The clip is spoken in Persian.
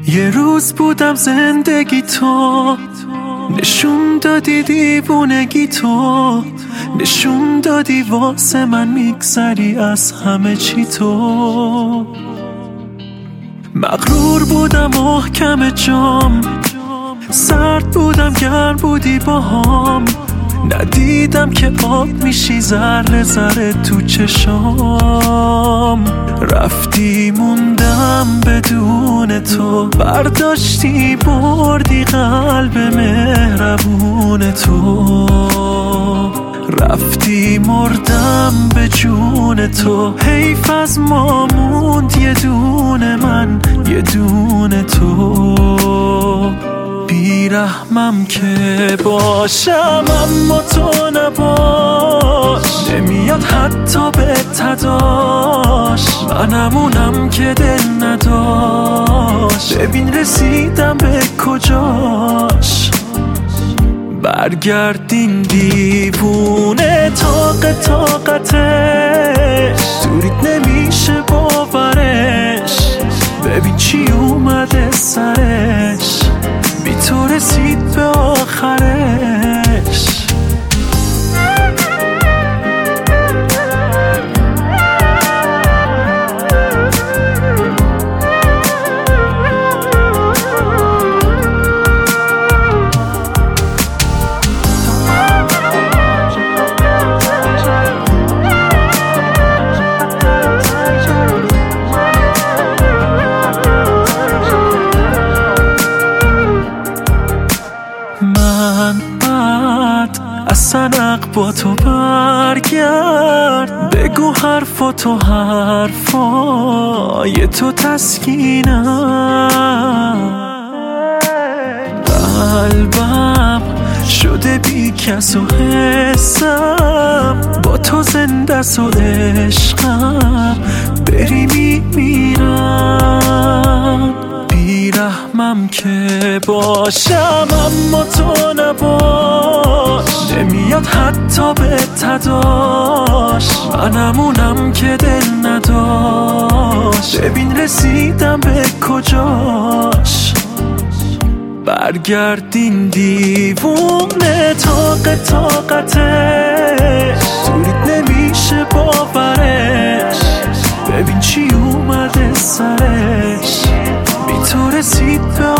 یه روز بودم زندگی تو، نشون دادی دیوونگی تو، نشون دادی واسه من میگذری از همه چی تو. مغرور بودم محکم جام، سرد بودم گرم بودی باهام، ندیدم که آب میشی ذره ذره تو چشام. رفتی موندم بدون تو، برداشتی بردی قلب مهربون تو. رفتی مردم به جون تو، حیف از ما موند یه دونه من یه دونه تو. بیرحمم که باشم اما تو نباش، نمیاد حتی به تداش، منمونم که دل نداشت. ببین رسیدم به کجاش، برگردین دیوونه طاقتش، دورید نمیشه باورش. ببین چی اومده سرش، بی تو رسید به آخرش. سنق با تو برگرد، بگو حرفاتو حرفای تو تسکینم. قلبم شده بی کس و حسم، با تو زنده س و عشقم، بری میمیرم. بیرحمم که باشم اما تو نباش، نمیاد حتی به تداش، منمونم که دل نداشت. ببین رسیدم به کجاش، برگردین دیوونه طاقتش، دورید نمیشه باورش. ببین چی اومده سرش، بی تو رسید به